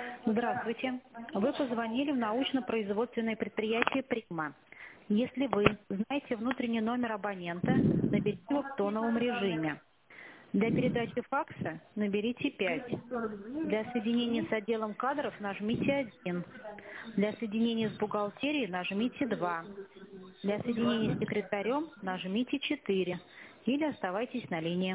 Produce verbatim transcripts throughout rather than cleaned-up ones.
Здравствуйте. Вы позвонили в научно-производственное предприятие «Прима». Если вы знаете внутренний номер абонента, наберите его в тоновом режиме. Для передачи факса наберите пять. Для соединения с отделом кадров нажмите один. Для соединения с бухгалтерией нажмите два. Для соединения с секретарем нажмите четыре. Или оставайтесь на линии.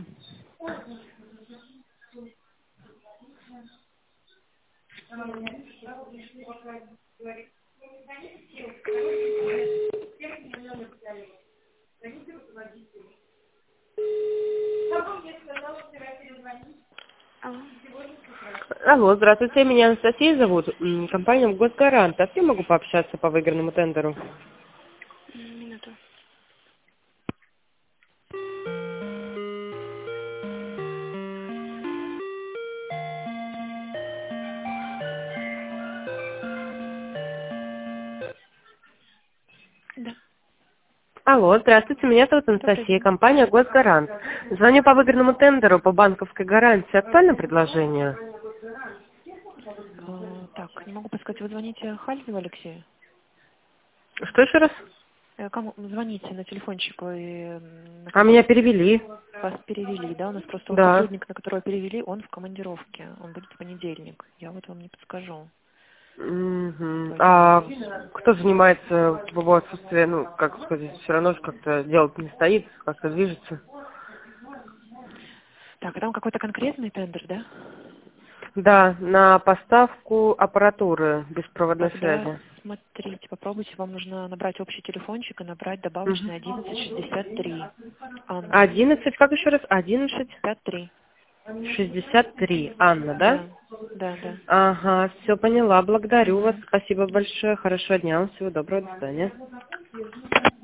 Алло. Алло, здравствуйте, меня Анастасия зовут, м, компания «Госгарант». А с кем могу пообщаться по выигранному тендеру? М, Минуту. Да. Алло, здравствуйте, меня зовут Добрый Анастасия, день. компания «Госгарант». Звоню по выигранному тендеру по банковской гарантии. Актуально предложение? А, так, не могу подсказать, вы звоните Хальзеву Алексею? Что еще раз? Э, Кому звоните на телефончик, вы м, на А какой меня перевели. вас перевели, да? У нас просто вот Да. сотрудник, на которого перевели, он в командировке. Он будет в понедельник. Я вот вам не подскажу. Мгм. по этому А вопросу. кто занимается в его отсутствии, ну, как сказать, все равно же как-то дело не стоит, как-то движется? Так, а там какой-то конкретный тендер, да? Да, на поставку аппаратуры беспроводной Тогда связи. смотрите, попробуйте, вам нужно набрать общий телефончик и набрать Мгм. добавочный одиннадцать шестьдесят три. Анна. Одиннадцать, как еще раз? Одиннадцать пятьдесят три. шестьдесят три. Анна, да? Да, да, да. Ага, все поняла. Благодарю вас. Угу. Спасибо большое. Хорошего дня. Всего доброго. До свидания.